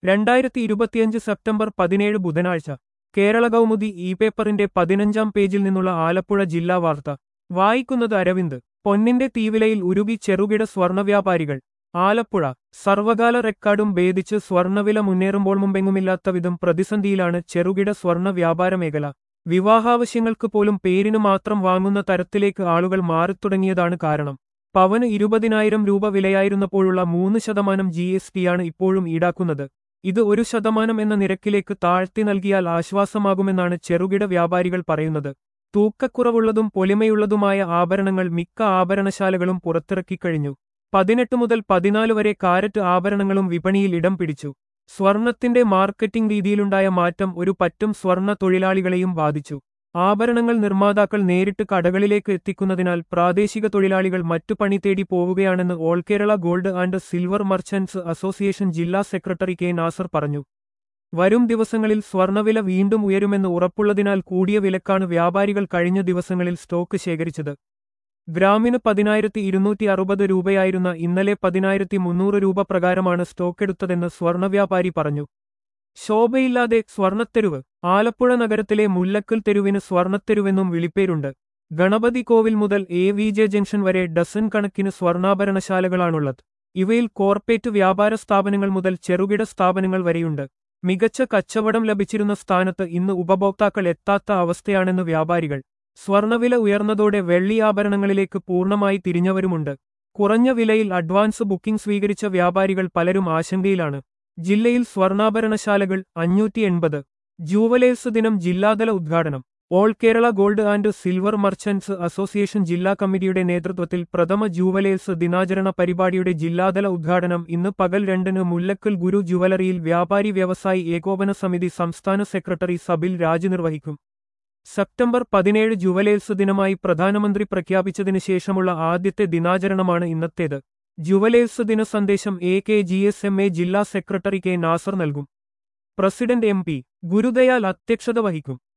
2025 September 17 ബുധനാഴ്ച Kerala Kaumudi E പേപ്പറിന്റെ 15-ാം പേജിൽ നിന്നുള്ള ആലപ്പുഴ ജില്ലാ വാർത്ത വായിക്കുന്നത് അരവിന്ദ്. പൊന്നിന്റെ തീവിലയിൽ ഉരുകി ചെറുകിട സ്വർണ്ണവ്യാപാരികൾ. ആലപ്പുഴ. സർവകാല റെക്കോർഡും ഭേദിച്ച് സ്വർണ്ണവില മുന്നേറുമ്പോൾ മുമ്പെങ്ങുമില്ലാത്ത വിധം പ്രതിസന്ധിയിലാണ് ചെറുകിട സ്വർണ്ണ വ്യാപാര മേഖല. വിവാഹാവശ്യങ്ങൾക്ക് പോലും പേരിനു മാത്രം വാങ്ങുന്ന തരത്തിലേക്ക് ആളുകൾ മാറിത്തുടങ്ങിയതാണ് കാരണം. പവന് 20,000 രൂപ വിലയായിരുന്നപ്പോഴുള്ള 3% GST-യാണ് ഇപ്പോഴും ഈടാക്കുന്നത്. ഇത് 1% എന്ന നിരക്കിലേക്ക് താഴ്ത്തി നൽകിയാൽ ആശ്വാസമാകുമെന്നാണ് ചെറുകിട വ്യാപാരികൾ പറയുന്നത്. തൂക്കക്കുറവുള്ളതും പൊലിമയുള്ളതുമായ ആഭരണങ്ങൾ മിക്ക ആഭരണശാലകളും പുറത്തിറക്കിക്കഴിഞ്ഞു. 18 മുതൽ 14 വരെ കാരറ്റ് ആഭരണങ്ങളും വിപണിയിൽ ഇടം പിടിച്ചു. സ്വർണത്തിന്റെ മാർക്കറ്റിംഗ് രീതിയിലുണ്ടായ മാറ്റം ഒരു പറ്റം സ്വർണ്ണ തൊഴിലാളികളെയും ബാധിച്ചു. ആഭരണങ്ങൾ നിർമ്മാതാക്കൾ നേരിട്ട് കടകളിലേക്ക് എത്തിക്കുന്നതിനാൽ പ്രാദേശിക തൊഴിലാളികൾ മറ്റു പണി തേടി പോവുകയാണെന്ന് all Kerala gold and silver merchants association ജില്ലാ സെക്രട്ടറി കെ നാസർ പറഞ്ഞു. വരും ദിവസങ്ങളിൽ സ്വർണ്ണവില വീണ്ടും ഉയരുമെന്ന് ഉറപ്പുള്ളതിനാൽ കൂടിയ വിലക്കാണ് വ്യാപാരികൾ കഴിഞ്ഞ ദിവസങ്ങളിൽ സ്റ്റോക്ക് ശേഖരിച്ചത്. ഗ്രാമിന് 10,260 രൂപയായിരുന്ന ഇന്നലെ 10,300 രൂപ പ്രകാരമാണ് സ്റ്റോക്കെടുത്തതെന്ന് സ്വർണ്ണവ്യാപാരി പറഞ്ഞു. ശോഭയില്ലാതെ സ്വർണ്ണത്തെരുവ്. ആലപ്പുഴ നഗരത്തിലെ മുല്ലക്കൽ തെരുവിന് സ്വർണ്ണത്തെരുവെന്നും വിളിപ്പേരുണ്ട്. ഗണപതി കോവിൽ മുതൽ AVJ ജംഗ്ഷൻ വരെ ഡസൻ കണക്കിന് സ്വർണ്ണാഭരണശാലകളാണുള്ളത്. ഇവയിൽ കോർപ്പറേറ്റ് വ്യാപാര സ്ഥാപനങ്ങൾ മുതൽ ചെറുകിട സ്ഥാപനങ്ങൾ വരെയുണ്ട്. മികച്ച കച്ചവടം ലഭിച്ചിരുന്ന സ്ഥാനത്ത് ഇന്ന് ഉപഭോക്താക്കൾ എത്താത്ത അവസ്ഥയാണെന്ന് വ്യാപാരികൾ. സ്വർണ്ണവില ഉയർന്നതോടെ വെള്ളി ആഭരണങ്ങളിലേക്ക് പൂർണ്ണമായി തിരിഞ്ഞവരുമുണ്ട്. കുറഞ്ഞ വിലയിൽ അഡ്വാൻസ് ബുക്കിംഗ് സ്വീകരിച്ച വ്യാപാരികൾ പലരും ആശങ്കയിലാണ്. ജില്ലയിൽ സ്വർണ്ണാഭരണശാലകൾ 580. ജൂവലേഴ്സ് ദിനം ജില്ലാതല ഉദ്ഘാടനം. All Kerala gold and silver merchants association ജില്ലാ കമ്മിറ്റിയുടെ നേതൃത്വത്തിൽ പ്രഥമ ജൂവലേഴ്സ് ദിനാചരണ പരിപാടിയുടെ ജില്ലാതല ഉദ്ഘാടനം ഇന്ന് പകൽ 2-ന് മുല്ലക്കൽ ഗുരു ജുവലറിയിൽ വ്യാപാരി വ്യവസായി ഏകോപന സമിതി സംസ്ഥാന സെക്രട്ടറി സബിൽ രാജ് നിർവഹിക്കും. സെപ്റ്റംബർ 17 ജുവലേഴ്സ് ദിനമായി പ്രധാനമന്ത്രി പ്രഖ്യാപിച്ചതിനു ശേഷമുള്ള ആദ്യത്തെ ദിനാചരണമാണ് ഇന്നത്തേത്. ജുവലേഴ്സ് ദിന സന്ദേശം AKGSMA ജില്ലാ സെക്രട്ടറി കെ നാസർ നൽകും. പ്രസിഡന്റ് MP ഗുരുദയാൽ അധ്യക്ഷത വഹിക്കും.